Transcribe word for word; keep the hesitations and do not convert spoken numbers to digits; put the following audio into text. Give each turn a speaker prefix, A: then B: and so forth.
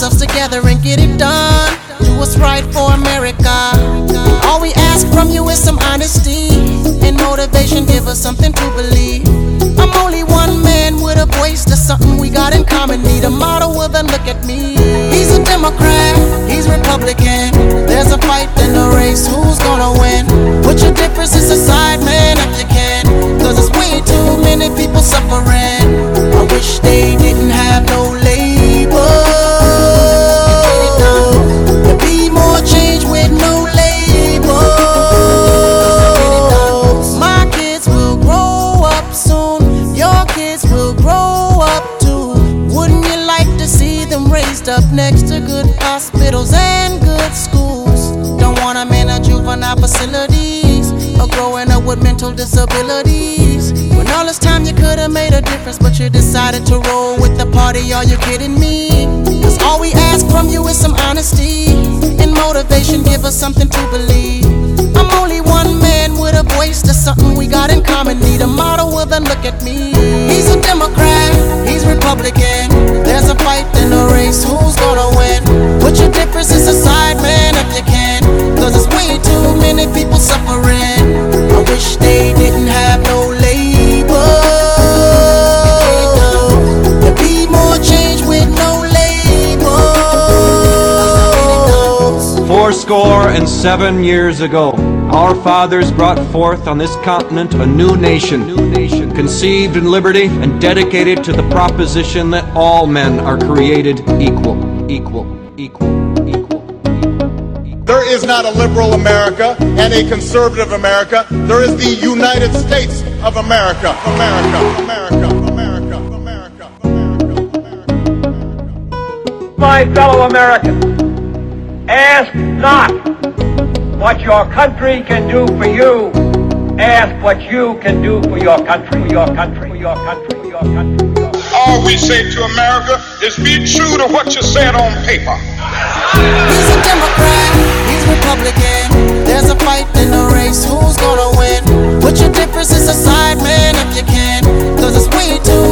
A: ourselves together and get it done. Do what's right for America. All we ask from you is some honesty and motivation. Give us something to believe. I'm only one man with a voice. That's something we got in common. Need a model, well then look at me. He's a Democrat, he's Republican. There's a fight in the race, who's gonna win? Put your differences aside, man, if you can. Cause there's way too many people suffering. I wish they didn't have no label. There'd be more change with no labels. My kids will grow up soon, your kids will grow up too. Wouldn't you like to see them raised up next to good hospitals and good schools? Don't want them in a juvenile facilities or growing up with mental disabilities. When all this time you could've made a difference, but you decided to roll with the party. Are you kidding me? Cause all we ask from you is some honesty and motivation. Give us something to believe. I'm only one man with a voice. That's something we got in common. Need a model, well then look at me. He's a Democrat, he's Republican. There's a fight in the race, who's gonna win? Put your differences aside, man, if you can. Cause there's way too many people suffering. I wish they didn't have no label. There'd be more change with no labels.
B: Four score and seven years ago, our fathers brought forth on this continent a new nation, new nation, conceived in liberty and dedicated to the proposition that all men are created equal, equal, equal, equal.
C: There is not a liberal America and a conservative America. There is the United States of America. America, America, America, America, America, America.
D: My fellow Americans, ask not what your country can do for you. Ask what you can do for your country, for your country, for your country, for your country. For your country.
E: All we say to America is be true to what you said on paper.
A: He's a Democrat, he's Republican. There's a fight in the race, who's gonna win? Put your differences aside, man, if you can. Cause there's way too